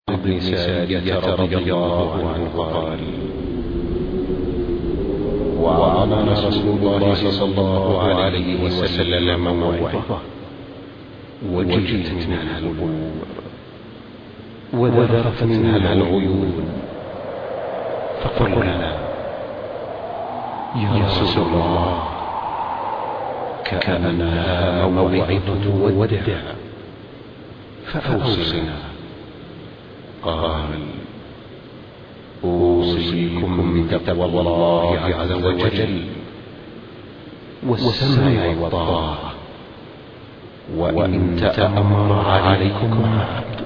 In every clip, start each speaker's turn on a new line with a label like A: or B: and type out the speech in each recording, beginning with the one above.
A: بن سارية رضي الله عنه قال: وعظنا رسول الله صلى الله عليه وسلم موعظة وجلت منها القلوب وذرفت منها العيون، فقلنا: يا رسول الله، كأنها موعظة وداع، فأوصنا. قال: أوصيكم بتقوى الله عز وجل والسمع والطاعة، وإن تأمر عليكم عبد،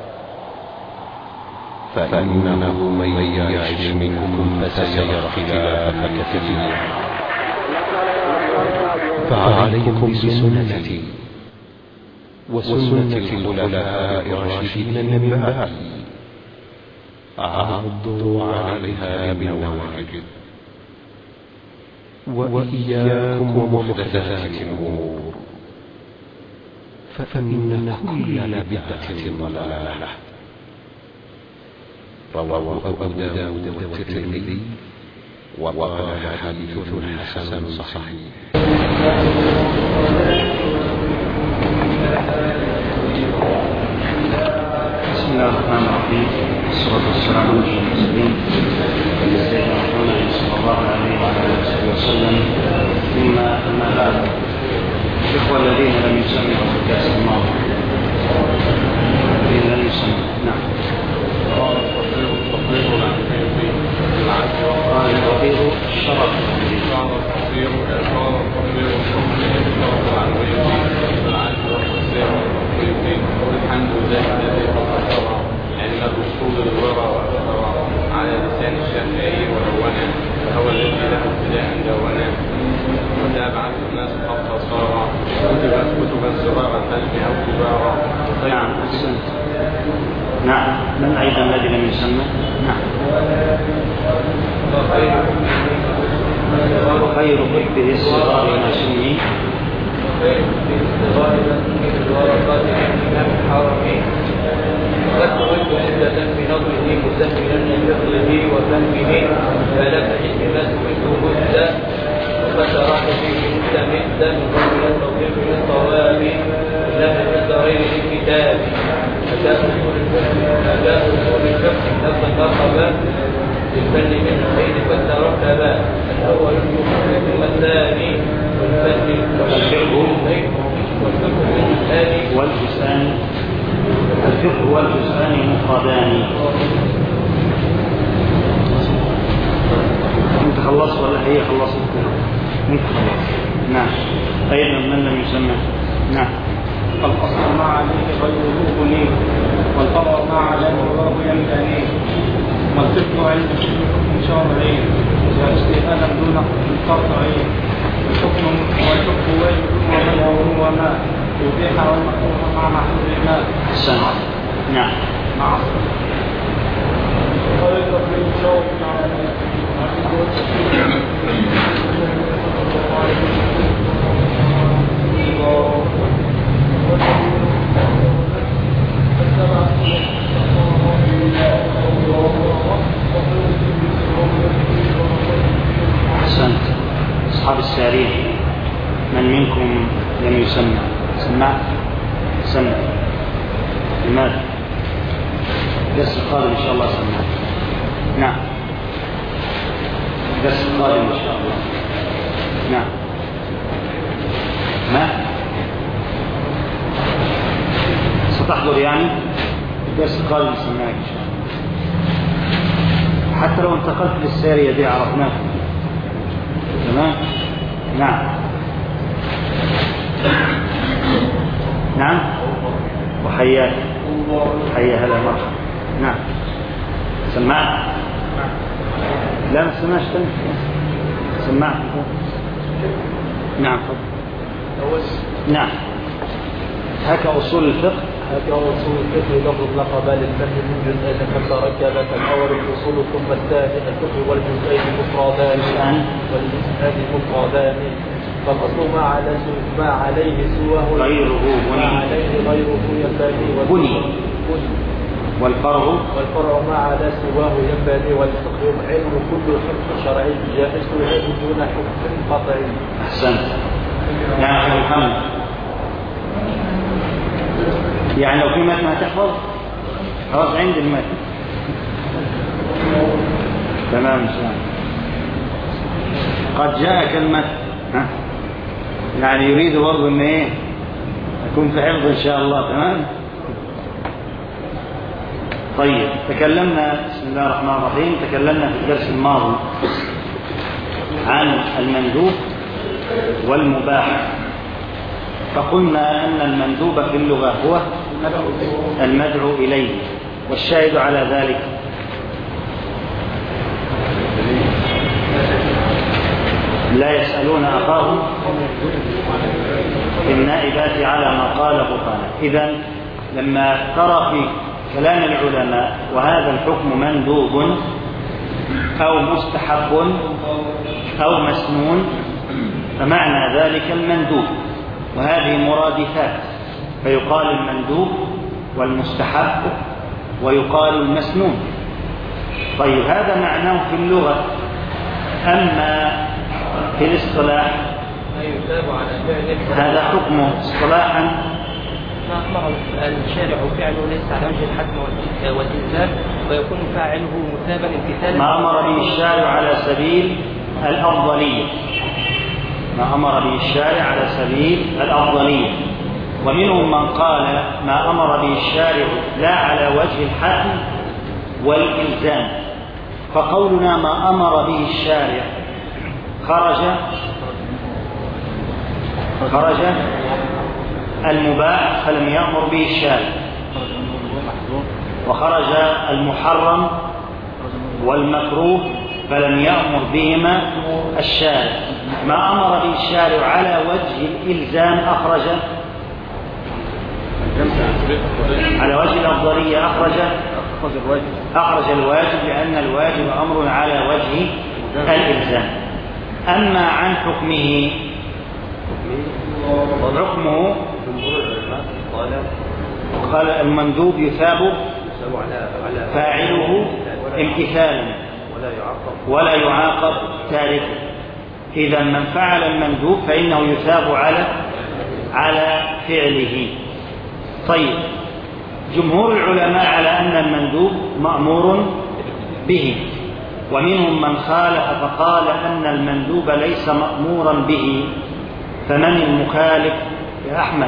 A: فإنه من يعش منكم فسيرى اختلافا كثيرا، فعليكم بسنتي وسنة الخلفاء الراشدين من بعدي، عضوا عليها بالنواجذ، وإياكم ومحدثات الأمور، فإن كل بدعة ضلالة. رواه أبو داود والترمذي وقال حديث حسن صحيح.
B: بسم الله الرحمن الرحيم، والصلاة والسلام على أشرف المرسلين سيدنا محمد صلى الله عليه وعلى آله وسلم. ثم أما بعد، الإخوة الذين لم يسمعوا في كأس الماضي، الذين لم يسمعوا، نعم. قال الفقير الشرف، قال الفقير
C: الحمد لله الذي فقر علم الرسول الورى وأثر على لسان الشافعي ولونا، فهو الذي له ابتداء دونا، وتابعت الناس حتى صار كتبا صغارا القلب أو كبارا.
B: نعم، أحسنت. نعم، من أيضا الذي لم يسمى؟ نعم. وخير كتبه الصغار ما سمي،
C: قد ترد مدة بنظره مسمنا لفقه وفهمه، فلك حكمة منه مدة، وفترات فيه مستمدا قبل التوفيق للصواب، لم الدارين للكتاب أداء أصول الفقه لفظا مرحبا للفن من الخير فترتبا، الأول الفقه ثم الثاني والفقه
B: والجزءان، الفقه والجزءان مفردان. انت خلصت ولا هي خلصت؟ انت خلصت. نعم. ايضا من لم يسمى؟ نعم.
D: الأصل ما عليه غيره لي، والفرع ما عليه الله يمتني، والفقه علم كل حكم شرعي واجتهادا دون حكم قطعي، والحكم واجب ومنعه وما يبيح والمكروه مع محظورنا.
B: أحسن. نعم.
D: مع
B: أحسنت. أصحاب السارين، من منكم لم يسمى؟ سمع؟ سمع. لماذا؟ درس القادم إن شاء الله سمع. نعم. درس القادم إن شاء الله. نعم. ما؟ ستحضر يعني؟ الدرس القادم سمعك إن شاء الله. حتى لو انتقلت للسارية دي عرفناها. تمام؟ نعم. نعم. وحياك. حيا هلا مرحبا. نعم. سمعت؟ لا ما سمعش تاني. سمعت. نعم. نعم. هكا أصول الفقه.
C: هكذا أصول الفقه لفظ لقب للفقه من جزئين كم تركبت، الأول الأصول ثم الثاني الفقه والجزئين مفردان مفردان، فالأصل ما عليه سواه
B: غيره
C: ما عليه غيره ينبغي
B: بني. والفرع
E: ما عدا سواه ينبغي والفقه علم كل حكم شرعي جائز دون حكم قطعي.
B: أحسنت. يعني أخي محمد، يعني لو في متن هتحفظ خلاص عند المتن تمام إن شاء الله. قد جاءك المتن يعني يريد برضه إن إيه يكون في حفظ إن شاء الله. تمام. طيب تكلمنا بسم الله الرحمن الرحيم تكلمنا في الدرس الماضي عن المندوب والمباح، فقلنا أن المندوب في اللغة هو المدعو إليه، والشاهد على ذلك لا يسألون أخاهم في النائبات على ما قال برهانا. إذن لما ترى في كلام العلماء وهذا الحكم مندوب أو مستحب أو مسنون فمعنى ذلك المندوب، وهذه مرادفات، فيقال المندوب والمستحب ويقال المسنون. طيب هذا معناه في اللغة. أما في الاصطلاح هذا حكمه اصطلاحا
F: ما أمر الشارع فعله ليس على وجه الحتم والإلزام ويكون فاعله مثابا امتثالا.
B: ما أمر به الشارع على سبيل الأفضلية، ما أمر به الشارع على سبيل الأفضلية. ومنهم من قال ما أمر به الشارع لا على وجه الحتم والإلزام، فقولنا ما أمر به الشارع خرج المباح فلم يأمر به الشارع، وخرج المحرم والمكروه فلم يأمر بهما الشارع. ما أمر به الشارع على وجه الإلزام على وجه الأفضلية أخرج الواجب، لأن الواجب أمر على وجه الإلزام. أما عن حكمه قال المندوب يثاب فاعله امتثالا ولا يعاقب تاركه. إذا من فعل المندوب فإنه يثاب على فعله. طيب جمهور العلماء على أن المندوب مأمور به، ومنهم من خالف فقال أن المندوب ليس مأمورا به. فمن المخالف يا أحمد؟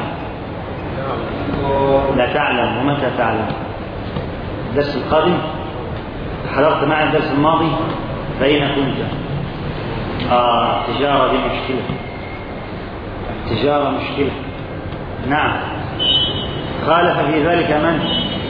B: لا تعلم. ومتى تعلم؟ الدرس القادم؟ حضرت معي الدرس الماضي؟ فأين كنت؟ التجارة دي مشكلة، التجارة مشكلة. نعم. خالف في ذلك من؟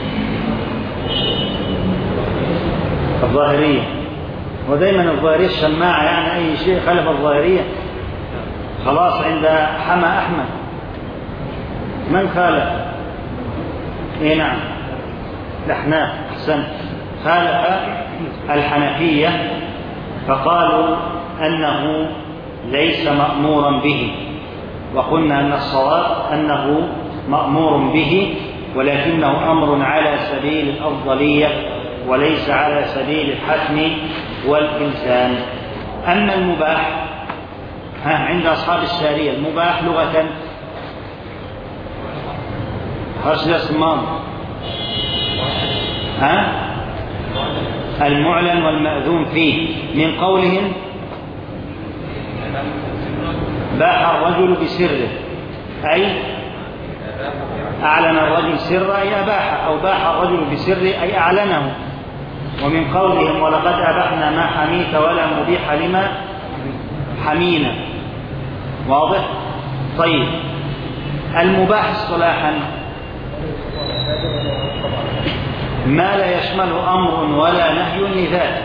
B: الظاهرية. ودائما الظاهرية الشماعة، يعني أي شيء خالف الظاهرية خلاص عند حمى أحمد. من خالف؟ نعم الأحناف. أحسن. خالف الحنفية فقالوا أنه ليس مأمورا به، وقلنا أن الصواب أنه مأمور به، ولكنه أمر على سبيل الأفضلية وليس على سبيل الحتم والإلزام. أما المباح عند أصحاب السارية، المباح لغة خرج الصمام المعلن والمأذون فيه، من قولهم باح الرجل بسره، أي أعلن الرجل سره أي أباح، أو باح الرجل بسره أي أعلنه. ومن قولهم ولقد أبحنا ما حميت ولا مبيح لما حمينا. واضح؟ طيب المباح اصطلاحا ما لا يشمل أمر ولا نهي لذاته،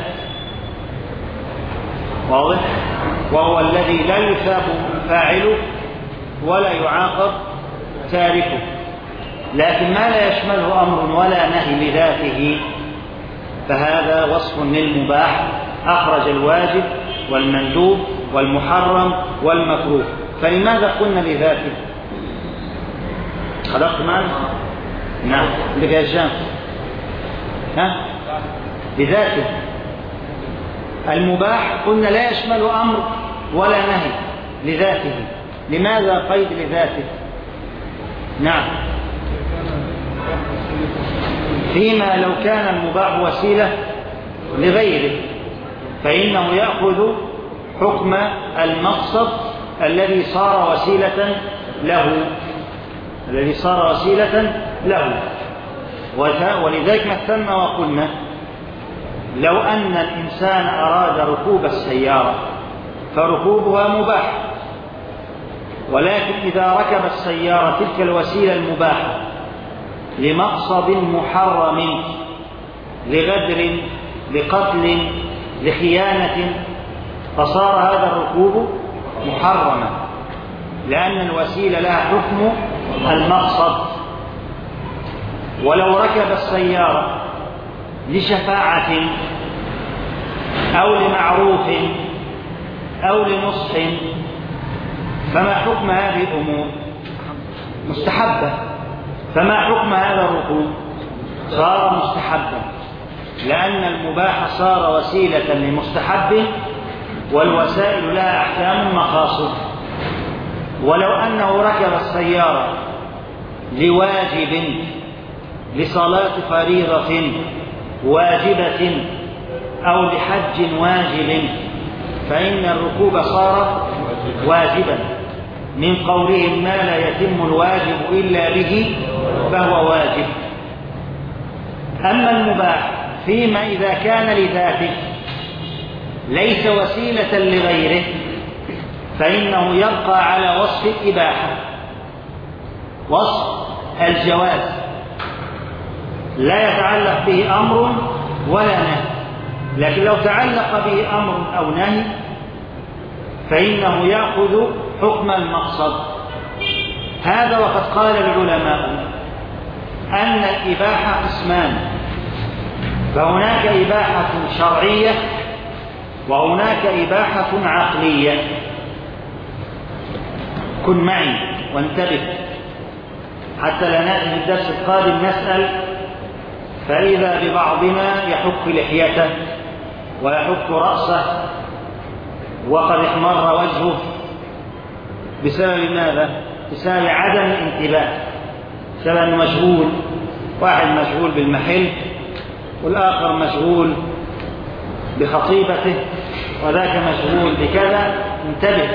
B: واضح؟ وهو الذي لا يثاب فاعله ولا يعاقب تاركه. لكن ما لا يشمله أمر ولا نهي لذاته فهذا وصف للمباح، أخرج الواجب والمندوب والمحرم والمكروه. فلماذا قلنا لذاته؟ خلقت معنا؟ نعم. بك يا هشام.
G: بذاته. المباح قلنا لا يشمل أمر ولا نهي لذاته. لماذا قيد لذاته؟ نعم، فيما لو كان المباح وسيلة لغيره فإنه يأخذ حكم المقصد الذي صار وسيلة له، ولذلك مثلنا وقلنا لو أن الإنسان أراد ركوب السيارة فركوبها مباح، ولكن إذا ركب السيارة تلك الوسيلة المباحة لمقصد محرم، لغدر، لقتل، لخيانة، فصار هذا الركوب محرما، لأن الوسيلة لها حكم المقصد. ولو ركب السيارة لشفاعة أو لمعروف أو لنصح فما حكم هذه الأمور؟ مستحبة. فما حكم هذا الركوب؟ صار مستحبا، لأن المباح صار وسيلة لمستحب، والوسائل لها أحكام مخاص. ولو أنه ركب السيارة لواجب، لصلاة فريضة واجبة أو لحج واجب، فإن الركوب صار واجبا، من قولهم ما لا يتم الواجب إلا به فهو واجب. أما المباح فيما إذا كان لذاته ليس وسيلة لغيره فإنه يبقى على وصف الإباحة، وصف الجواز، لا يتعلق به أمر ولا نهي. لكن لو تعلق به أمر أو نهي فإنه يأخذ حكم المقصد. هذا وقد قال العلماء أن الإباحة قسمان، فهناك إباحة شرعية وهناك إباحة عقلية. كن معي وانتبه حتى لا نأتي في الدرس القادم نسأل فإذا ببعضنا يحك لحيته ويحك رأسه وقد احمر وجهه بسبب ماذا؟ بسبب عدم الانتباه، بسبب مشغول، واحد مشغول بالمحل والآخر مشغول بخطيبته وذاك مشغول بكذا. انتبه.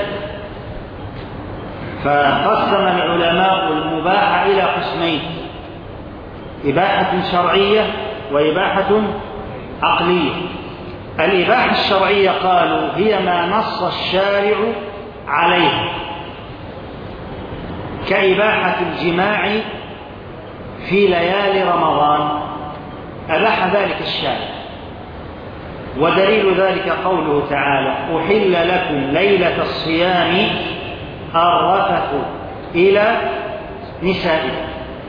G: فقسم العلماء المباح إلى قسمين: إباحة شرعية وإباحة عقلية. الإباحة الشرعية قالوا هي ما نص الشارع عليه، كإباحة الجماع في ليالي رمضان، أباح ذلك الشارع. ودليل ذلك قوله تعالى: أحل لكم ليلة الصيام الرفث إلى نسائكم.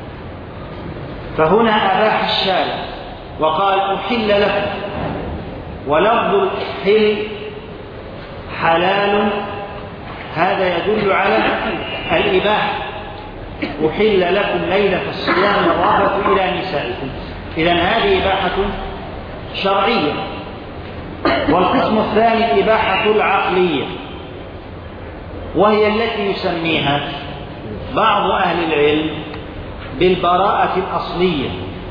G: فهنا أباح الشارع وقال أحل لكم، ولفظ الحل حلال، هذا يدل على الإباحة. أحل لكم ليلة الصيام الرفث إلى نسائكم، إذن هذه إباحة شرعية. والقسم الثاني الإباحة العقلية، وهي التي يسميها بعض أهل العلم بالبراءة الأصلية،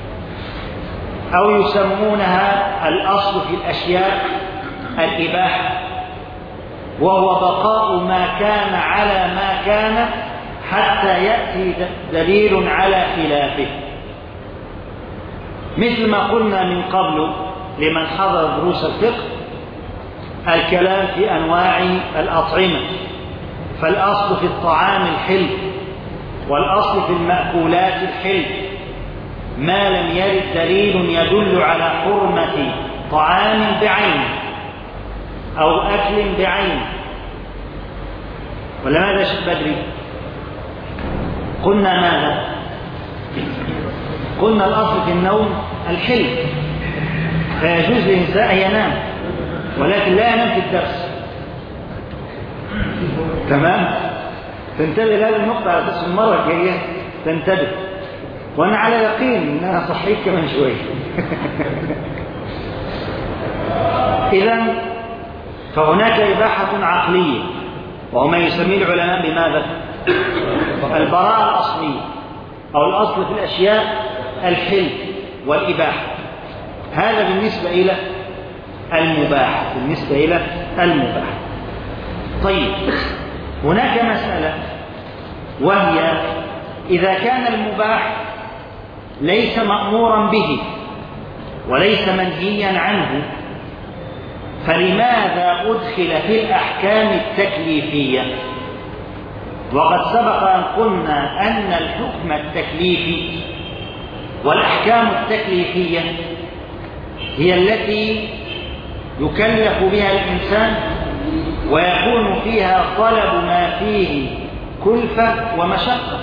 G: أو يسمونها الأصل في الأشياء الإباحة، وهو بقاء ما كان على ما كان حتى يأتي دليل على خلافه. مثل ما قلنا من قبل لمن حضر دروس الفقه الكلام في أنواع الأطعمة، فالأصل في الطعام الحل، والأصل في المأكولات الحل، ما لم يرد دليل يدل على حرمة طعام بعينه أو أكل بعينه. ولا ماذا شيخ بدري؟ قلنا ماذا؟ قلنا الأصل في النوم الحل، فيجوز للإنسان أن ينام ولكن لا ينام في الدرس. تمام؟ تنتبه لهذه النقطة على أساس المرة الجاية تنتبه. وأنا على يقين أن أنا صحيح كمان شوي. إذن فهناك إباحة عقلية، وهو ما يسميه العلماء بماذا؟ البراءة الأصلية، أو الأصل في الأشياء الحل والإباحة. هذا بالنسبة إلى المباح، بالنسبة إلى المباح. طيب، هناك مسألة، وهي إذا كان المباح ليس مأمورا به وليس منهيا عنه، فلماذا أدخل في الأحكام التكليفية؟ وقد سبق أن قلنا أن الحكم التكليفي والأحكام التكليفية هي التي يكلف بها الإنسان ويكون فيها طلب ما فيه كلفة ومشقة،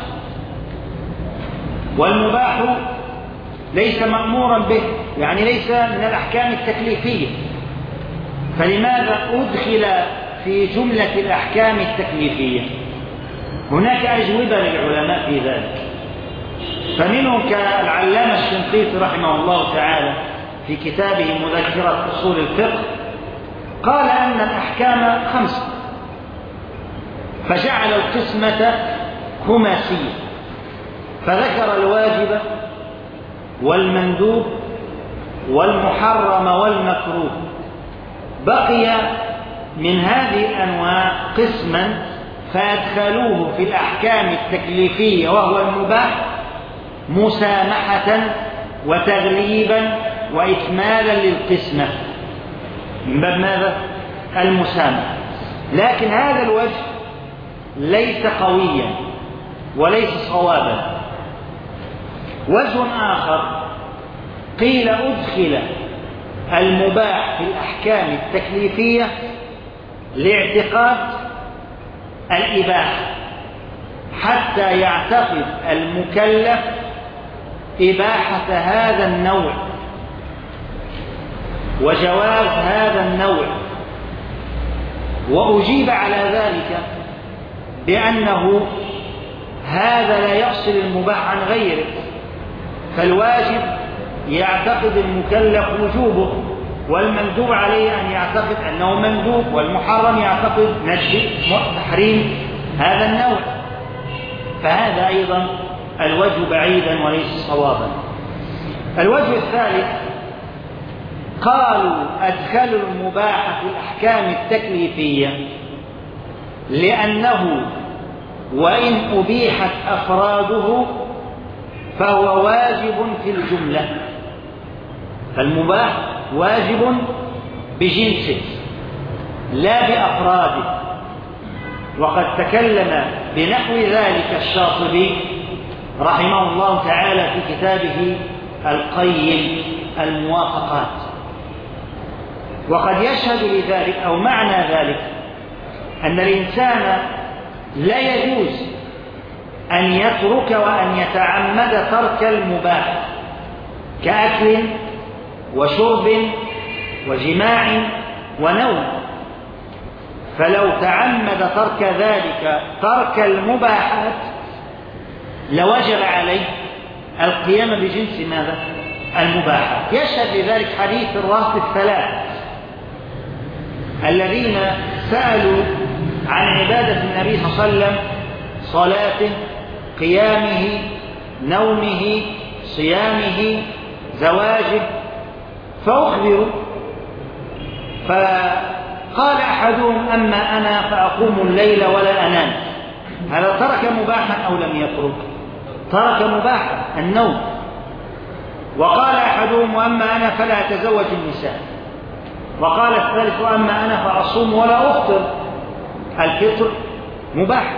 G: والمباح ليس مأمورا به، يعني ليس من الأحكام التكليفية، فلماذا أدخل في جملة الأحكام التكليفية؟ هناك أجوبة للعلماء في ذلك، فمنهم كالعلامة الشنقيطي رحمه الله تعالى في كتابه مذكرة أصول الفقه قال أن الأحكام 5، فجعل القسمة خماسية، فذكر الواجب والمندوب والمحرم والمكروه. بقي من هذه الأنواع قسما فأدخلوه في الأحكام التكليفية وهو المباح مسامحة وتغليبا وإكمالا للقسمة من باب ماذا؟ المسامحة. لكن هذا الوجه ليس قويا وليس صوابا. وجه آخر قيل أدخل المباح في الأحكام التكليفية لاعتقاد الإباحة، حتى يعتقد المكلف إباحة هذا النوع وجواز هذا النوع. وأجيب على ذلك بأنه هذا لا يفصل المباح عن غيره، فالواجب يعتقد المكلف وجوبه، والمندوب عليه أن يعتقد أنه مندوب، والمحرم يعتقد تحريم هذا النوع، فهذا أيضا الوجه بعيدا وليس صوابا. الوجه الثالث قالوا أدخلوا المباح في الأحكام التكليفية لأنه وإن أبيحت أفراده فهو واجب في الجملة، فالمباح واجب بجنسه لا بأفراده. وقد تكلم بنحو ذلك الشاطبي رحمه الله تعالى في كتابه القيم الموافقات. وقد يشهد لذلك أو معنى ذلك أن الإنسان لا يجوز أن يترك وأن يتعمد ترك المباح كأكل وشرب وجماع ونوم، فلو تعمد ترك ذلك ترك المباحات لوجب عليه القيام بجنس ماذا؟ المباحات. يشهد لذلك حديث الرهط الثلاث الذين سألوا عن عبادة النبي صلى الله عليه وسلم: صلاته، قيامه، نومه، صيامه، زواجه، فأخبروا، فقال أحدهم: أما أنا فأقوم الليل ولا أنام. هذا ترك مباحا أو لم يترك؟ ترك مباحا النوم. وقال أحدهم: وأما أنا فلا أتزوج النساء. وقال الثالث: وأما أنا فأصوم ولا أفطر. الفطر مباح.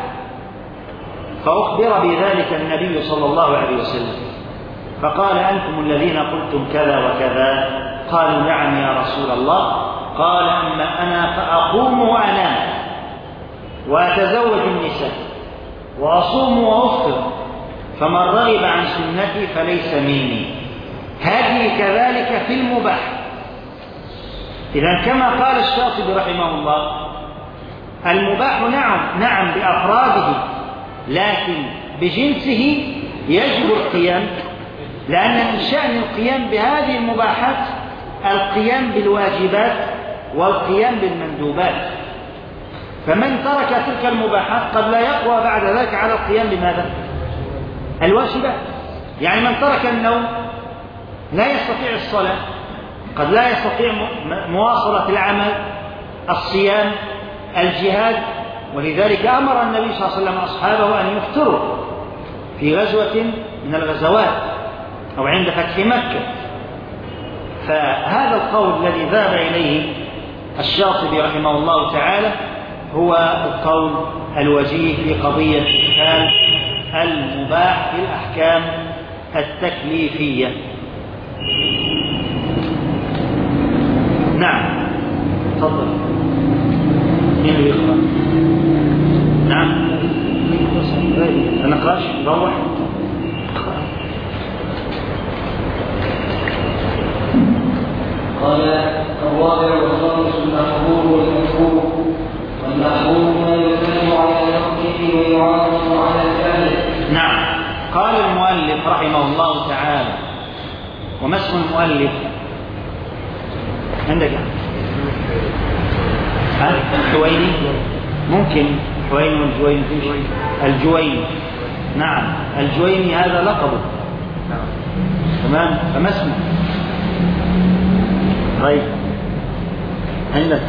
G: فأخبر بذلك النبي صلى الله عليه وسلم فقال: أنتم الذين قلتم كذا وكذا. قالوا: نعم يا رسول الله. قال: أما أنا فأقوم وأنام وأتزوج النساء وأصوم وأفطر، فمن رغب عن سنتي فليس مني. هذه كذلك في المباح. إذن كما قال الشاطبي رحمه الله: المباح نعم بأفراده، لكن بجنسه يجب القيام، لأن من شأن القيام بهذه المباحات القيام بالواجبات والقيام بالمندوبات. فمن ترك تلك المباحات قد لا يقوى بعد ذلك على القيام بماذا؟ الواجبات. يعني من ترك النوم لا يستطيع الصلاة، قد لا يستطيع مواصلة العمل، الصيام، الجهاد. ولذلك أمر النبي صلى الله عليه وسلم أصحابه أن يفطروا في غزوة من الغزوات أو عند فتح مكة. فهذا القول الذي ذهب إليه الشاطبي رحمه الله تعالى هو القول الوجيه في قضية إدخال المباح في الأحكام التكليفية. نعم تفضل. مين اللي يقرأ؟ نعم النقاش روح.
H: قال الرابع والخامس المحظور والمكروه. والمحظور ما يثاب على نقده ويعاقب على فعله.
G: نعم. قال المؤلف رحمه الله تعالى: وما اسم المؤلف؟ عندك الجويني؟ ممكن حوين والجويني. الجويني نعم، الجويني هذا لقبه. تمام. فما اسمه؟ طيب عندك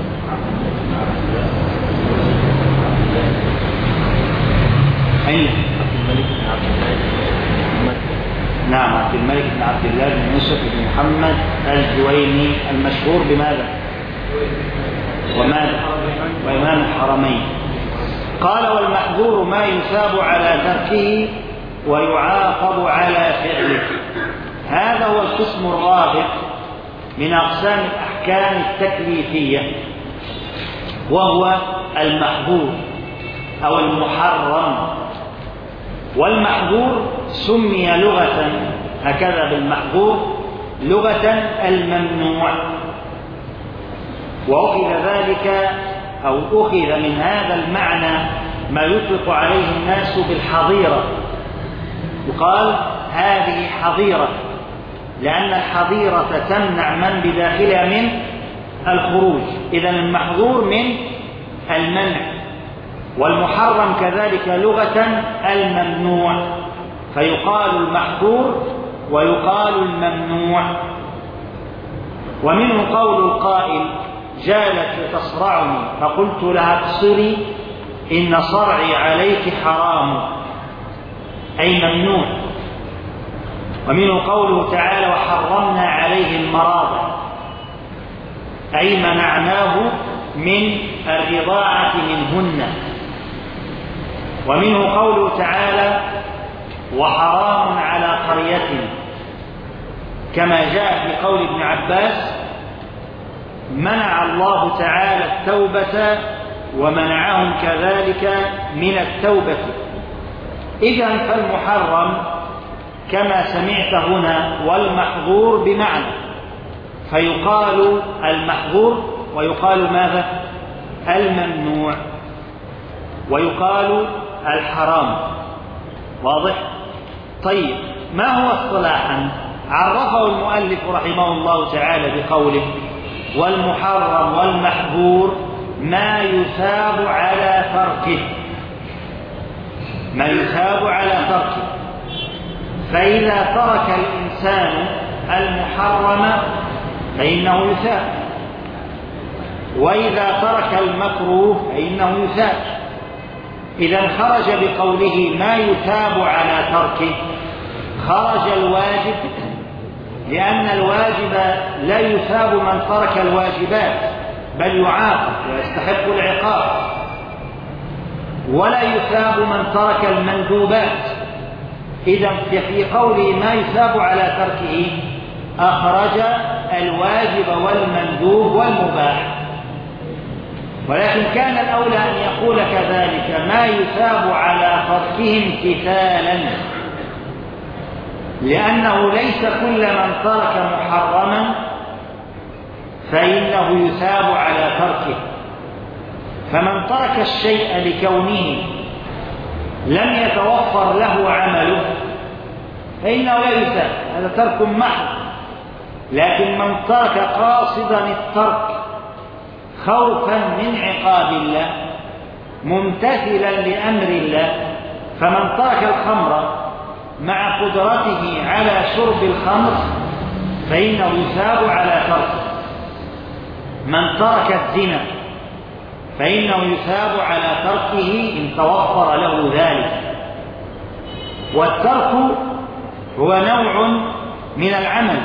G: نعم عبد الملك بن عبد الله بن يوسف بن محمد الجويني المشهور بماذا؟ وإمام الحرمين. قال: والمحظور ما يثاب على تركه ويعاقب على فعله. هذا هو القسم الرابع من أقسام الأحكام التكليفية، وهو المحظور أو المحرم. والمحظور سمي لغة هكذا بالمحظور لغة الممنوع، وأخذ ذلك أو أخذ من هذا المعنى ما يطلق عليه الناس بالحظيرة. يقال هذه حظيرة، لأن الحظيرة تمنع من بداخلها من الخروج. إذن المحظور من المنع، والمحرم كذلك لغة الممنوع، فيقال المحظور ويقال الممنوع. ومنه قول القائل: جالت تصرعني فقلت لها اقصري إن صرعي عليك حرام، أي ممنوع. ومنه قوله تعالى: وحرمنا عليه المراضع، أي منعناه من الرضاعة منهن. ومنه قوله تعالى: وحرام على قرية، كما جاء في قول ابن عباس: منع الله تعالى التوبة ومنعهم كذلك من التوبة. إذن فالمحرم كما سمعت هنا والمحظور بمعنى، فيقال المحظور ويقال ماذا؟ الممنوع، ويقال الحرام. واضح؟ طيب، ما هو اصطلاحا؟ عرفه المؤلف رحمه الله تعالى بقوله: والمحرم والمحظور ما يثاب على تركه. ما يثاب على تركه. فإذا ترك الإنسان المحرم فإنه يثاب، وإذا ترك المكروه فإنه يثاب. إذا خرج بقوله ما يثاب على تركه، خرج الواجب، لأن الواجب لا يثاب من ترك الواجبات، بل يعاقب ويستحق العقاب. ولا يثاب من ترك المندوبات. إذا في قوله ما يثاب على تركه أخرج الواجب والمندوب والمباح. ولكن كان الأولى أن يقول كذلك ما يثاب على تركه امتثالا، لأنه ليس كل من ترك محرما فإنه يثاب على تركه. فمن ترك الشيء لكونه لم يتوفر له عمله فإنه لا يثاب، هذا ترك محض. لكن من ترك قاصدا الترك خوفا من عقاب الله ممتثلا لأمر الله، فمن ترك الخمر مع قدرته على شرب الخمر فإنه يثاب على تركه. من ترك الزنا فإنه يثاب على تركه إن توفر له ذلك. والترك هو نوع من العمل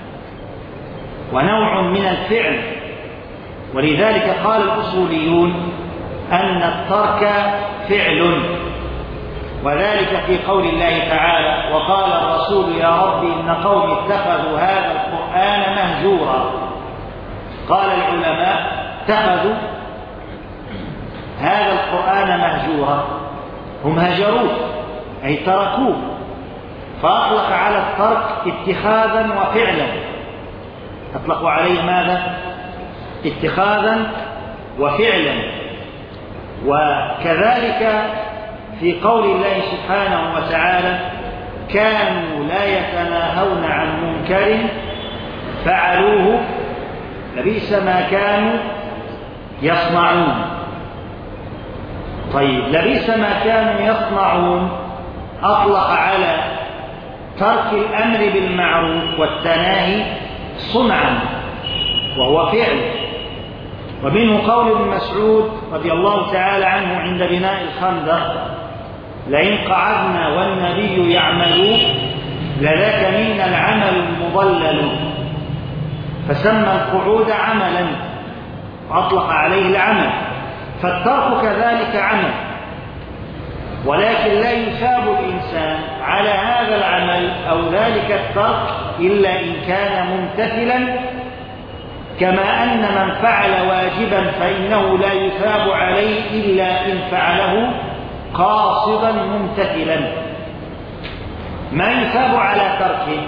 G: ونوع من الفعل، ولذلك قال الأصوليون أن الترك فعل، وذلك في قول الله تعالى: وقال الرسول يا رب إن قوم اتخذوا هذا القرآن مهجورا. قال العلماء: اتخذوا هذا القرآن مهجورا، هم هجروه أي تركوه، فأطلق على الترك اتخاذا وفعلا، أطلقوا عليه ماذا؟ اتخاذا وفعلا. وكذلك في قول الله سبحانه وتعالى: كانوا لا يتناهون عن منكر فعلوه لبئس ما كانوا يصنعون. طيب، لبئس ما كانوا يصنعون أطلق على ترك الأمر بالمعروف والتناهي صنعا وهو فعل. ومنه قول ابن مسعود رضي الله تعالى عنه عند بناء الخندق: لئن قعدنا والنبي يعمل لذاك منا العمل المضلل، فسمى القعود عملا وأطلق عليه العمل. فالترك كذلك عمل، ولكن لا يثاب الإنسان على هذا العمل أو ذلك الترك إلا إن كان ممتثلا، كما أن من فعل واجبا فإنه لا يثاب عليه إلا إن فعله قاصدا ممتثلا. ما يثاب على تركه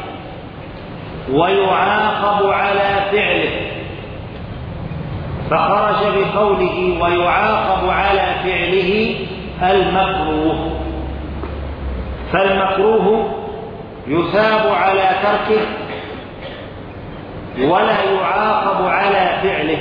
G: ويعاقب على فعله، فخرج بقوله ويعاقب على فعله المكروه. فالمكروه يثاب على تركه ولا يعاقب على فعله.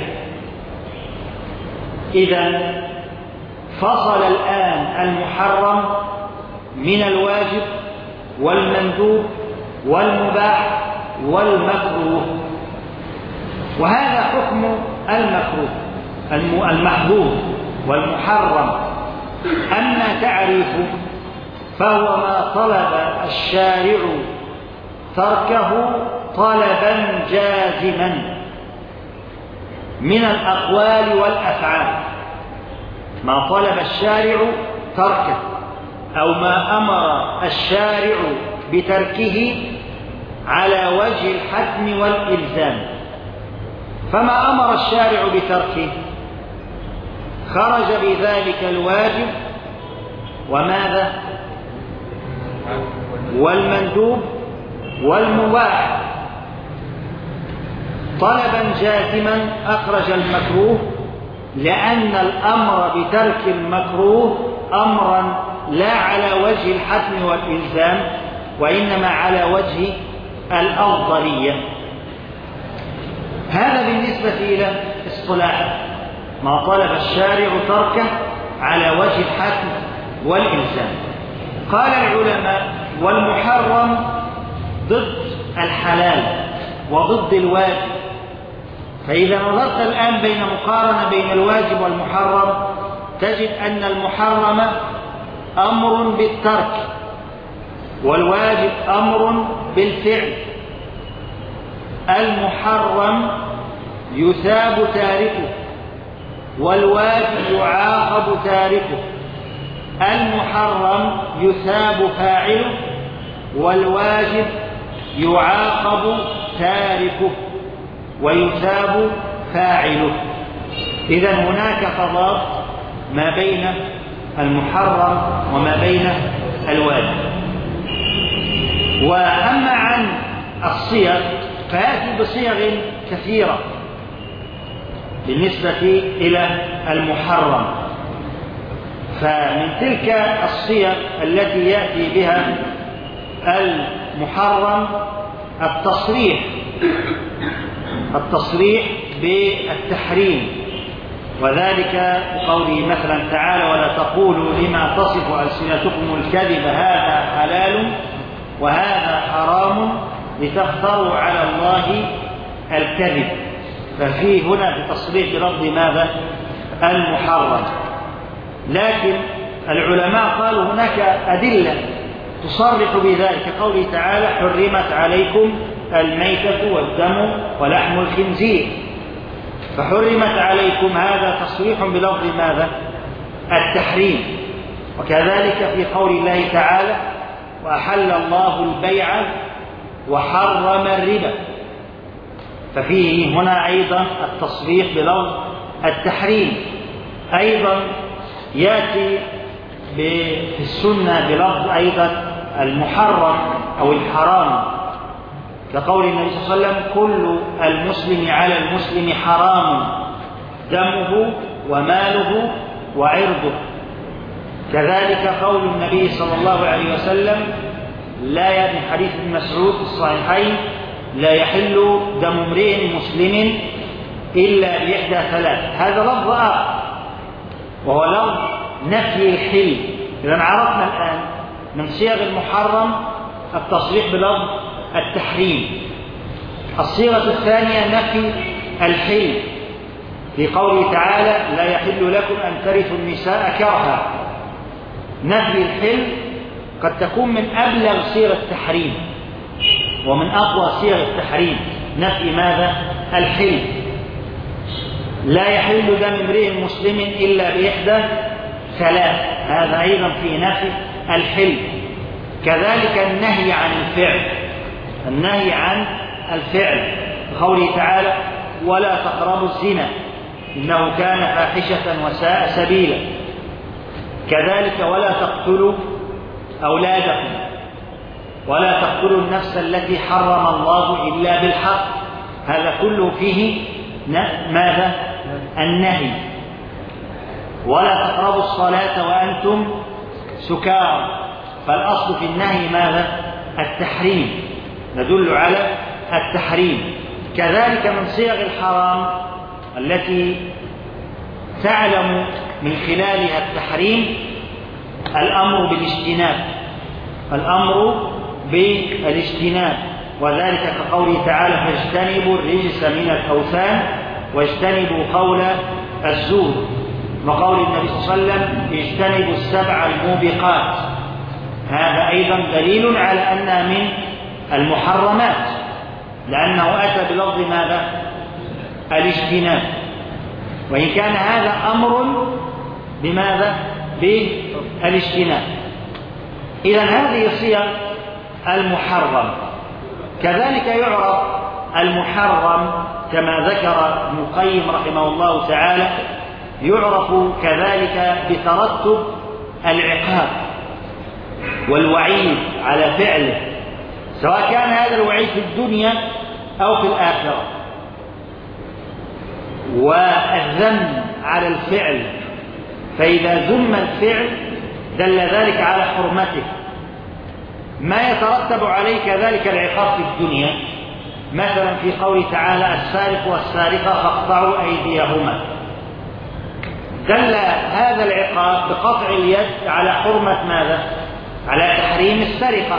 G: إذن فصل الآن المحرم من الواجب والمندوب والمباح والمكروه، وهذا حكم المكروه المحظور والمحرم. أما تعريفه فهو ما طلب الشارع تركه طلبا جازما من الأقوال والأفعال. ما طلب الشارع تركه أو ما أمر الشارع بتركه على وجه الحتم والإلزام. فما أمر الشارع بتركه خرج بذلك الواجب وماذا؟ والمندوب والمباح. طلبا جازما أخرج المكروه، لأن الأمر بترك المكروه أمرا لا على وجه الحتم والإلزام، وإنما على وجه الأفضلية. هذا بالنسبة إلى اصطلاح ما طلب الشارع تركه على وجه الحتم والإلزام. قال العلماء: والمحرم ضد الحلال وضد الواجب. فإذا نظرت الآن بين مقارنة بين الواجب والمحرم تجد أن المحرم أمر بالترك والواجب أمر بالفعل. المحرم يثاب تاركه والواجب يعاقب تاركه. المحرم يثاب فاعله والواجب يعاقب تاركه ويثاب فاعله. إذن هناك تضاد ما بين المحرم وما بين الواجب. وأما عن الصيغ فيأتي بصيغ كثيرة بالنسبة إلى المحرم. فمن تلك الصيغ التي يأتي بها المحرم التصريح بالتحريم، وذلك بقوله مثلا تعالى: ولا تقولوا لما تصف ألسنتكم الكذب هذا حلال وهذا حرام لتفتروا على الله الكذب. ففيه هنا بتصريح بلفظ ماذا؟ المحرم. لكن العلماء قالوا هناك أدلة تصرح بذلك، قوله تعالى: حرمت عليكم الميتة والدم ولحم الخنزير. فحرمت عليكم هذا تصريح بلفظ ماذا؟ التحريم. وكذلك في قول الله تعالى: وأحل الله البيع وحرم الربا. ففيه هنا أيضا التصريح بلفظ التحريم. أيضا يأتي في السنة بلفظ أيضا المحرم أو الحرام، كقول النبي صلى الله عليه وسلم: كل المسلم على المسلم حرام دمه وماله وعرضه. كذلك قول النبي صلى الله عليه وسلم: لا يبني حديث ابن مسعود في الصحيحين: لا يحل دم امرئ مسلم إلا بإحدى ثلاث. هذا لفظ آخر وهو لفظ نفي الحل. إذا عرفنا الآن من صيغ المحرم التصريح بلفظ التحريم. الصيغة الثانية نفي الحل، في قوله تعالى: لا يحل لكم أن ترثوا النساء كرها. نفي الحل قد تكون من أبلغ صيغ التحريم ومن أقوى صيغ التحريم. نفي ماذا؟ الحل. لا يحل دم امرئ مسلم إلا بإحدى ثلاث، هذا أيضا في نفي الحل. كذلك النهي عن الفعل، النهي عن الفعل، قوله تعالى: ولا تقربوا الزنا إنه كان فاحشة وساء سبيلا. كذلك ولا تقتلوا أولادكم، ولا تقتلوا النفس التي حرم الله إلا بالحق. هذا كله فيه ماذا؟ النهي. ولا تقربوا الصلاة وأنتم سكارى. فالأصل في النهي ماذا؟ التحريم، يدل على التحريم. كذلك من صيغ الحرام التي تعلم من خلالها التحريم الأمر بالاجتناب، الأمر بالاجتناب، وذلك كقوله تعالى: فاجتنبوا الرجس من الأوثان واجتنبوا قول الزور. وقول النبي صلى الله عليه وسلم: اجتنبوا السبع الموبقات. هذا أيضا دليل على أنها من المحرمات، لأنه أتى بلفظ ماذا؟ الاجتناب، وإن كان هذا أمر بماذا؟ بالاجتناب. إذن هذه صيغ المحرم. كذلك يعرف المحرم كما ذكر ابن القيم رحمه الله تعالى، يعرف كذلك بترتب العقاب والوعيد على فعله، سواء كان هذا الوعيد في الدنيا أو في الآخرة، والذم على الفعل. فإذا ذم الفعل دل ذلك على حرمته. ما يترتب عليه كذلك العقاب في الدنيا، مثلا في قوله تعالى: السارق والسارقة فاقطعوا أيديهما. دل هذا العقاب بقطع اليد على حرمة ماذا؟ على تحريم السرقة.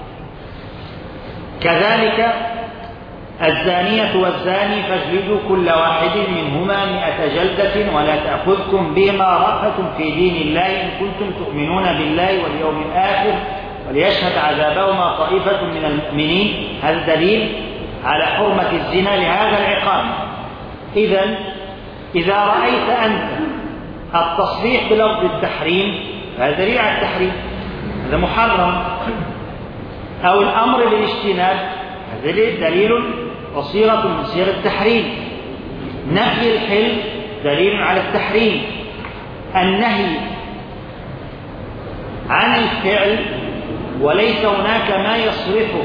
G: كذلك الزانية والزاني فاجلدوا كل واحد منهما 100 جلدة ولا تأخذكم بهما رأفة في دين الله إن كنتم تؤمنون بالله واليوم الآخر وليشهد عذابهما طائفة من المؤمنين. هذا دليل على حرمة الزنا لهذا العقاب. إذن إذا رأيت أنت التصريح بلفظ التحريم فهذا دليل على التحريم، هذا محرم. أو الأمر بالاجتناب هذا دليل وصيغة من صيغ التحريم. نفي الحل دليل على التحريم. النهي عن الفعل وليس هناك ما يصرفه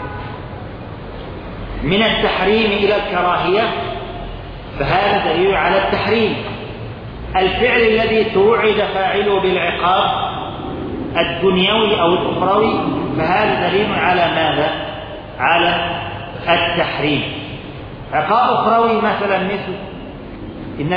G: من التحريم إلى الكراهية فهذا دليل على التحريم. الفعل الذي توعد فاعله بالعقاب الدنيوي أو الأخروي فهذا دليل على ماذا؟ على التحريم. عقاب أخروي مثلا مثل إن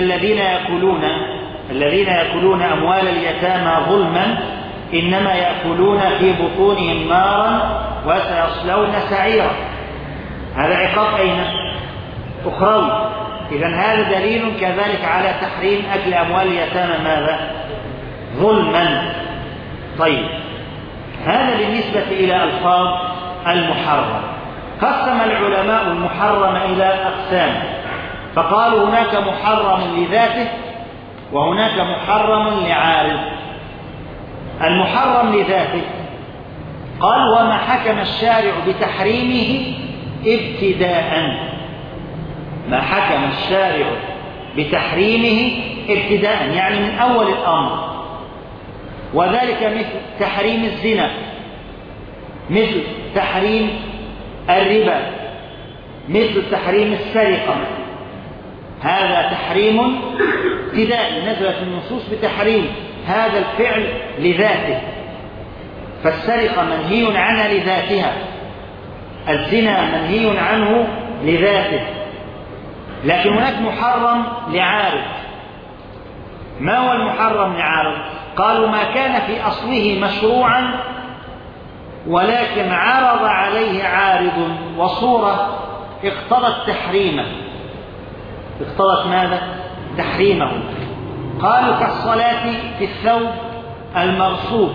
G: الذين يأكلون أموال اليتامى ظلما إنما يأكلون في بطونهم نارا وسيصلون سعيرا. هذا عقاب أين؟ أخروي. إذن هذا دليل كذلك على تحريم أكل أموال اليتامى ماذا؟ ظلما. طيب، هذا بالنسبة إلى ألفاظ المحرم. قسم العلماء المحرم إلى أقسام، فقالوا هناك محرم لذاته وهناك محرم لعارض. المحرم لذاته قال وما حكم الشارع بتحريمه ابتداء، ما حكم الشارع بتحريمه ابتداء يعني من أول الأمر، وذلك مثل تحريم الزنا، مثل تحريم الربا، مثل تحريم السرقة. هذا تحريم ابتدائي، نزلت النصوص بتحريم هذا الفعل لذاته، فالسرقة منهي عنها لذاتها، الزنا منهي عنه لذاته. لكن هناك محرم لعارض. ما هو المحرم لعارض؟ قالوا ما كان في أصله مشروعا ولكن عرض عليه عارض وصورة اقتضت تحريمه. اقتضت ماذا؟ تحريمه. قالوا كالصلاة في الثوب المغصوب،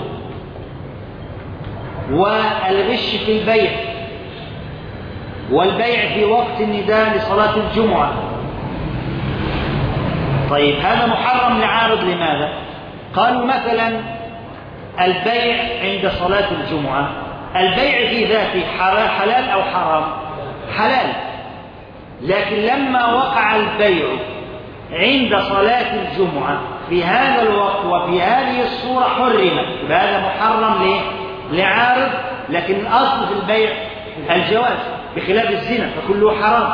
G: والغش في البيع، والبيع في وقت النداء لصلاة الجمعة. طيب، هذا محرم لعارض. لماذا؟ قالوا مثلا البيع عند صلاة الجمعة، البيع في ذاته حلال أو حرام؟ حلال، لكن لما وقع البيع عند صلاة الجمعة في هذا الوقت وفي هذه الصورة حرم، فهذا محرم ليه؟ لعارض، لكن الأصل في البيع الجواز بخلاف الزنا فكله حرام.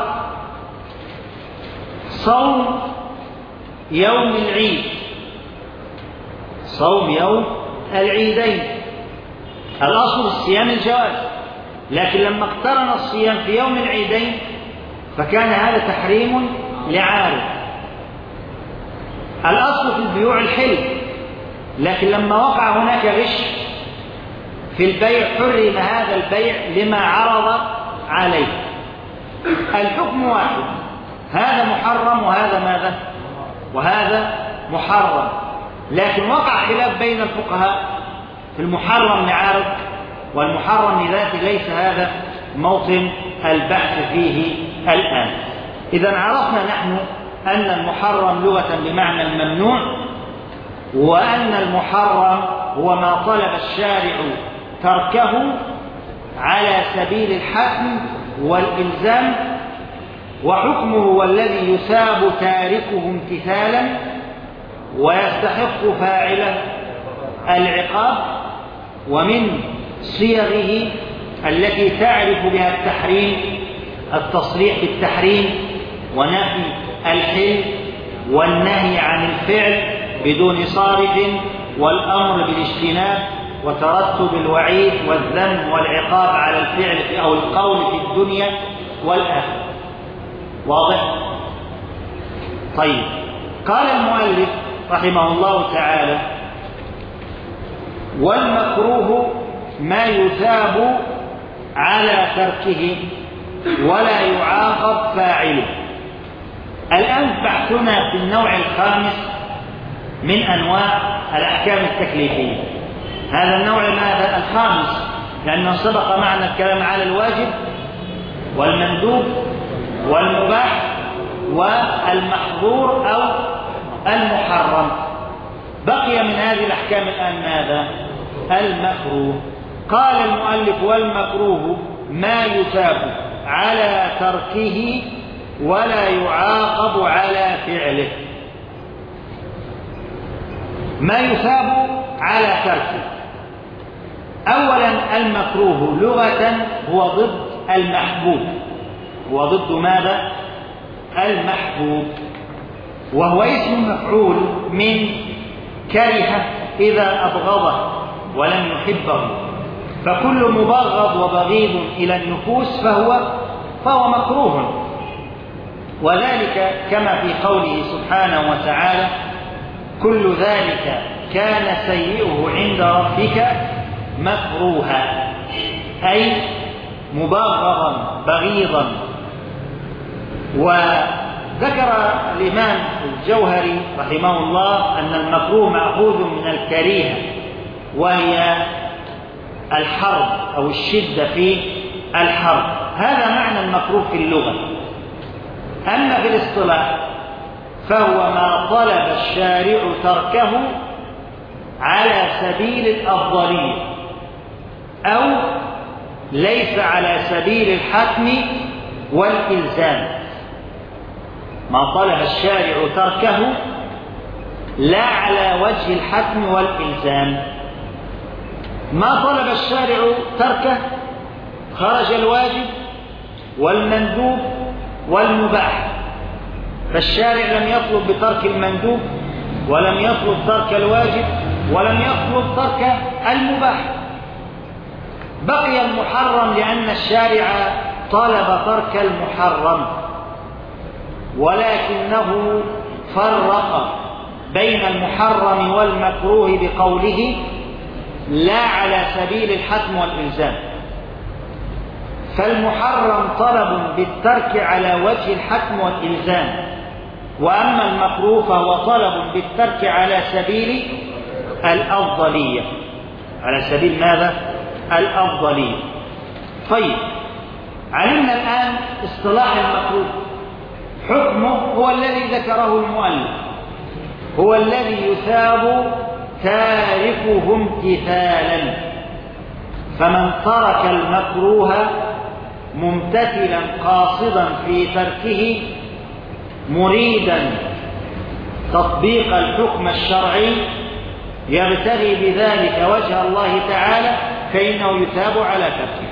G: صوم يوم العيد، صوم يوم العيدين، الأصل الصيام الجواز، لكن لما اقترن الصيام في يوم العيدين فكان هذا تحريم لعارض. الأصل في البيوع الحل، لكن لما وقع هناك غش في البيع حرم هذا البيع لما عرض عليه. الحكم واحد، هذا محرم وهذا ماذا؟ وهذا محرم، لكن وقع خلاف بين الفقهاء في المحرم لعارض والمحرم لذاته. ليس هذا موطن البحث فيه الآن. إذن عرفنا نحن أن المحرم لغة بمعنى الممنوع، وأن المحرم هو ما طلب الشارع تركه على سبيل الحتم والإلزام، وحكمه هو الذي يثاب تاركه امتثالا ويستحق فاعله العقاب. ومن صيغه التي تعرف بها التحريم التصريح بالتحريم ونفي الحل والنهي عن الفعل بدون صارف والأمر بالاجتناب وترتب الوعيد والذم والعقاب على الفعل أو القول في الدنيا والآخرة. واضح؟ طيب، قال المؤلف رحمه الله تعالى: والمكروه ما يثاب على تركه ولا يعاقب فاعله. الآن بحثنا في النوع الخامس من أنواع الأحكام التكليفية. هذا النوع ماذا؟ الخامس، لأنه سبق معنا الكلام على الواجب والمندوب والمباح والمحظور أو المحرم. بقي من هذه الأحكام الآن ماذا؟ المكروه. قال المؤلف: والمكروه ما يثاب على تركه ولا يعاقب على فعله. ما يثاب على تركه. أولا، المكروه لغة هو ضد المحبوب. هو ضد ماذا؟ المحبوب، وهو اسم مفعول من كره إذا أبغضه ولم يحبه، فكل مبغض وبغيض إلى النفوس فهو مكروه، وذلك كما في قوله سبحانه وتعالى: كل ذلك كان سيئه عند ربك مكروها، أي مبغضا بغيضا. وذكر الإمام الجوهري رحمه الله أن المكروه مأخوذ من الكريهة، وهي الحرب أو الشدة في الحرب. هذا معنى المكروه في اللغة. أما في الاصطلاح فهو ما طلب الشارع تركه على سبيل الأفضلية أو ليس على سبيل الحتم والإلزام. ما طلب الشارع تركه لا على وجه الحتم والإلزام. ما طلب الشارع تركه خرج الواجب والمندوب والمباح، فالشارع لم يطلب بترك المندوب ولم يطلب ترك الواجب ولم يطلب ترك المباح. بقي المحرم لأن الشارع طلب ترك المحرم، ولكنه فرق بين المحرم والمكروه بقوله لا على سبيل الحتم والإلزام. فالمحرم طلب بالترك على وجه الحتم والإلزام، وأما المكروه فهو طلب بالترك على سبيل الأفضلية. على سبيل ماذا؟ الأفضلية. طيب، علمنا الآن اصطلاح المكروه. حكمه هو الذي ذكره المؤلف، هو الذي يثاب تاركه امتثالا. فمن ترك المكروه ممتثلا قاصدا في تركه مريدا تطبيق الحكم الشرعي يبتغي بذلك وجه الله تعالى فإنه يثاب على تركه.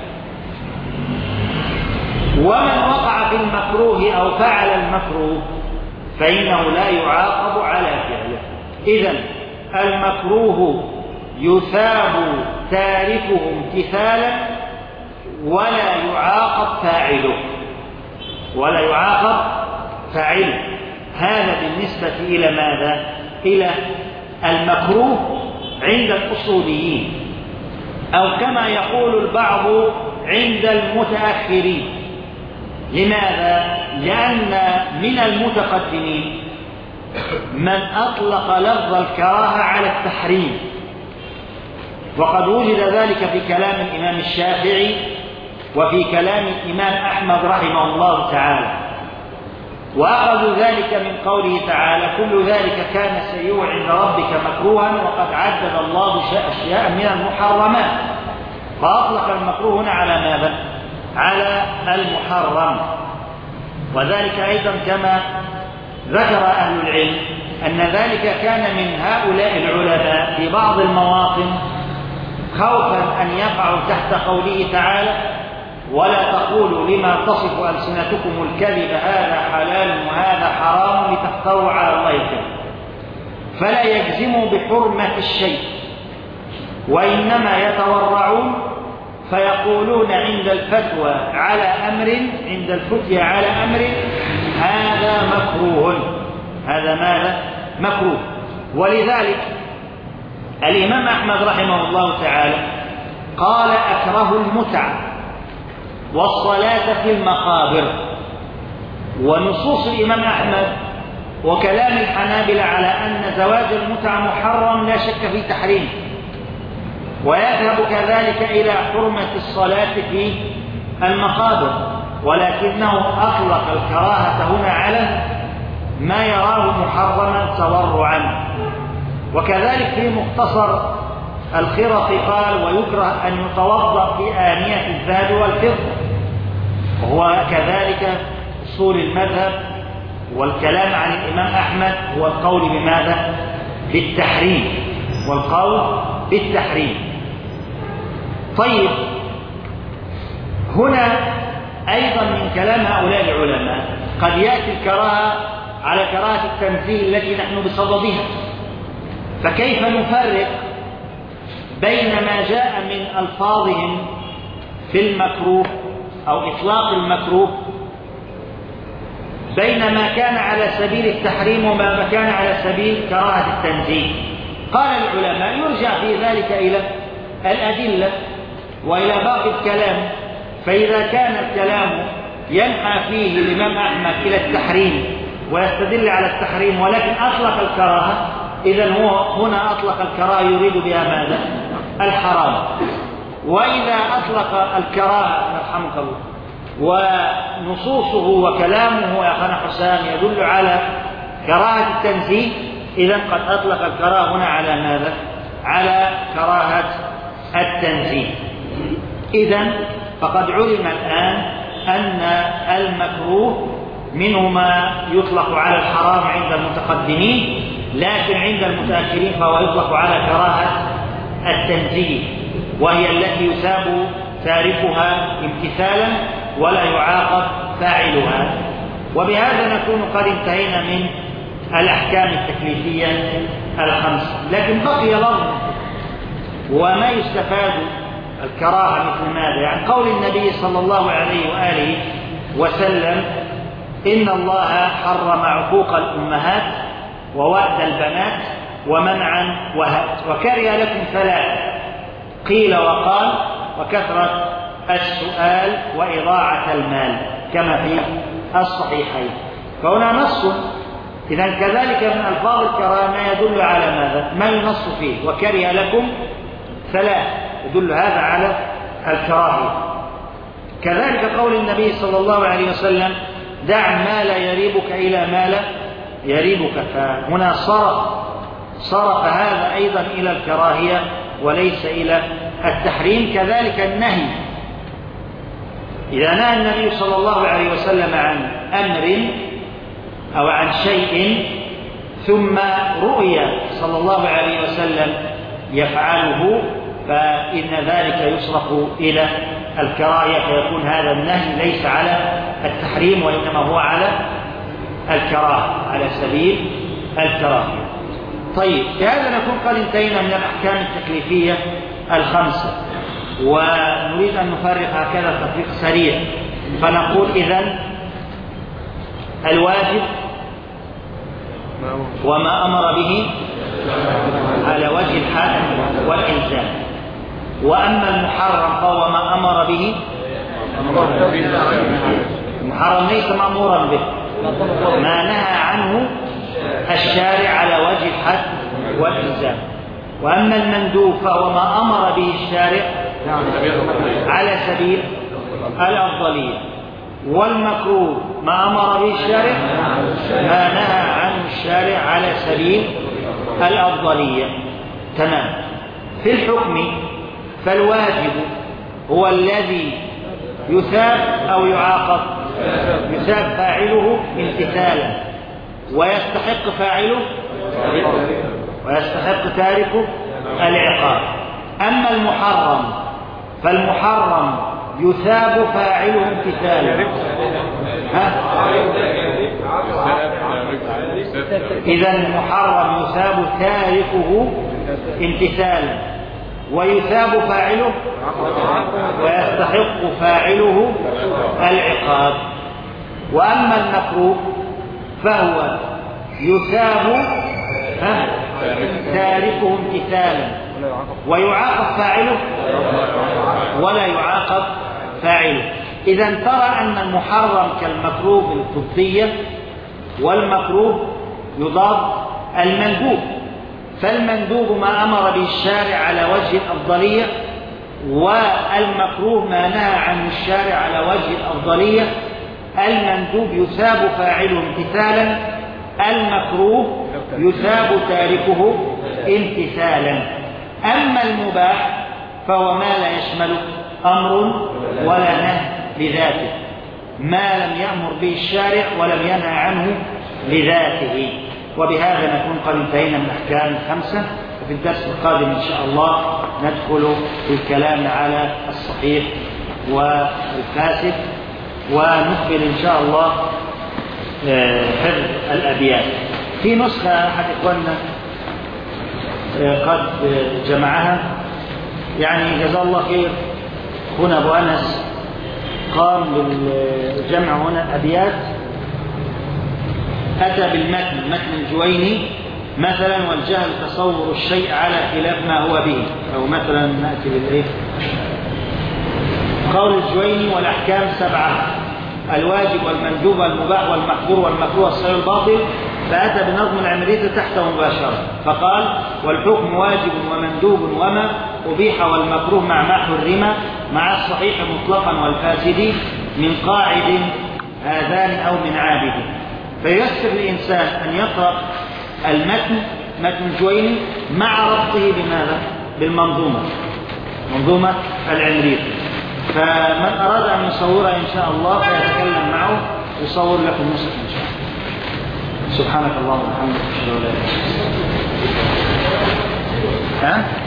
G: ومن وقع في المكروه أو فعل المكروه فإنه لا يعاقب على فعله. إذن المكروه يثاب تاركه امتثالا ولا يعاقب فاعله، ولا يعاقب فاعله. هذا بالنسبة إلى ماذا؟ إلى المكروه عند الأصوليين، أو كما يقول البعض عند المتأخرين. لماذا؟ لأن من المتقدمين من أطلق لفظ الكراهة على التحريم، وقد وجد ذلك في كلام الإمام الشافعي وفي كلام الإمام أحمد رحمه الله تعالى. وأخذوا ذلك من قوله تعالى: كل ذلك كان سيئه عند ربك مكروها، وقد عدد الله أشياء من المحرمات، فأطلق المكروه هنا على ماذا؟ على المحرم. وذلك أيضا كما ذكر أهل العلم أن ذلك كان من هؤلاء العلماء في بعض المواطن خوفا أن يقعوا تحت قوله تعالى: ولا تقولوا لما تصف ألسنتكم الكذب هذا حلال وهذا حرام لتفتروا على الله الكذب. فلا يجزموا بحرمة الشيء، وإنما يتورعون فيقولون عند الفتوى على أمر، عند الفتية على أمر هذا مكروه. هذا ماذا؟ مكروه. ولذلك الإمام أحمد رحمه الله تعالى قال: أكره المتعة والصلاة في المقابر. ونصوص الإمام أحمد وكلام الحنابلة على أن زواج المتعة محرم لا شك في تحريمه، ويذهب كذلك إلى حرمة الصلاة في المقابر، ولكنه أطلق الكراهة هنا على ما يراه محرما تورعا. وكذلك في مختصر الخرط قال: ويكره أن يتوضأ في آنية الذهب والفضة. وهو كذلك أصول المذهب والكلام عن الإمام أحمد هو القول بماذا؟ بالتحريم، والقول بالتحريم. طيب، هنا أيضا من كلام هؤلاء العلماء قد يأتي الكراهة على كراهة التنزيه التي نحن بصددها. فكيف نفرق بين ما جاء من ألفاظهم في المكروه أو إطلاق المكروه، بين ما كان على سبيل التحريم وما كان على سبيل كراهة التنزيه. قال العلماء يرجع في ذلك إلى الأدلة وإلى باقي الكلام، فإذا كان الكلام ينحى فيه الإمام أحمد إلى التحريم ويستدل على التحريم ولكن أطلق الكراهة، إذن هو هنا أطلق الكراهة يريد بها ماذا؟ الحرام. وإذا أطلق الكراهة رحمك الله ونصوصه وكلامه يا أخانا حسام يدل على كراهة التنزيه، إذن قد أطلق الكراهة هنا على ماذا؟ على كراهة التنزيه. إذن فقد علم الآن أن المكروه منه ما يطلق على الحرام عند المتقدمين، لكن عند المتأخرين فهو يطلق على كراهة التنزيه، وهي التي يثاب تاركها امتثالا ولا يعاقب فاعلها. وبهذا نكون قد انتهينا من الأحكام التكليفية الخمسة، لكن بقي لفظ وما يستفاد الكراهة مثل ماذا؟ يعني قول النبي صلى الله عليه وآله وسلم: إن الله حرم عقوق الأمهات ووأد البنات ومنعا وهات وكره لكم ثلاث، قيل وقال وكثرة السؤال وإضاعة المال، كما في الصحيحين. فهنا نص، إذن كذلك من ألفاظ الكراهة ما يدل على ماذا؟ ما ينص فيه وكره لكم ثلاث، يدل هذا على الكراهية. كذلك قول النبي صلى الله عليه وسلم: دع ما لا يريبك إلى ما لا يريبك، فهنا صرف هذا أيضا إلى الكراهية وليس إلى التحريم. كذلك النهي، إذا نهى النبي صلى الله عليه وسلم عن أمر أو عن شيء ثم رؤي صلى الله عليه وسلم يفعله، فإن ذلك يصرف إلى الكراهية، فيكون هذا النهي ليس على التحريم وإنما هو على الكراهة، على سبيل الكراهية. طيب، بهذا نكون قد انتهينا من الأحكام التكليفية الخمسة، ونريد أن نفرق هكذا تفريق سريع. فنقول إذن الواجب وما أمر به على وجه الحد والإلزام، وأما المحرم فهو ما أمر به. المحرم ليس مأمورا به، ما نهى عنه الشارع على وجه الحد والإلزام. وأما المندوب فهو ما أمر به الشارع على سبيل الأفضلية. والمكروه ما أمر به الشارع ما نهى عنه الشارع على سبيل الأفضلية. تمام. في الحكم فالواجب هو الذي يثاب أو يعاقب، يثاب فاعله امتثالا ويستحق فاعله ويستحق تاركه العقاب. أما المحرم فالمحرم يثاب فاعله امتثالا. إذا المحرم يثاب تاركه امتثالا ويثاب فاعله ويستحق فاعله العقاب. وأما المكروه فهو يثاب تاركه امتثالا ويعاقب فاعله ولا يعاقب فاعله. إذا ترى أن المحرم كالمكروه بالقدسية، والمكروه يضاد المندوب. فالمندوب ما أمر به الشارع على وجه الأفضلية، والمكروه ما نهى عنه الشارع على وجه الأفضلية. المندوب يثاب فاعله امتثالا، المكروه يثاب تاركه امتثالا. أما المباح فهو ما لا يشمل أمر ولا نهي لذاته، ما لم يأمر به الشارع ولم ينهى عنه لذاته. وبهذا نكون قد انتهينا من الأحكام الخمسة، وفي الدرس القادم إن شاء الله ندخل في الكلام على الصحيح والفاسد، ونقبل إن شاء الله حفظ الأبيات. في نسخة أحد إخواننا قد جمعها يعني جزاه الله خير هنا أبو أنس قام بالجمع هنا أبيات، أتى بالمتن متن الجويني مثلا: والجهل تصور الشيء على خلاف ما هو به، أو مثلا نأتي بالإيه؟ قول الجويني: والأحكام 7، الواجب والمندوب والمباح والمحظور والمكروه والصحيح والباطل، فأتى بنظم العمرية تحته مباشرة فقال: والحكم واجب ومندوب وما أبيح والمكروه مع ما حرم مع الصحيح مطلقا والفاسد من قاعد هذان أو من عابد. فييسر الإنسان أن يقرأ المتن متن الجويني مع ربطه بماذا؟ بالمنظومة، منظومة العمرية. فمن أراد أن يصورها إن شاء الله فيتكلم معه يصور لكم النسخ إن شاء الله. سبحانك اللهم وبحمدك أشهد أن لا إله إلا أنت.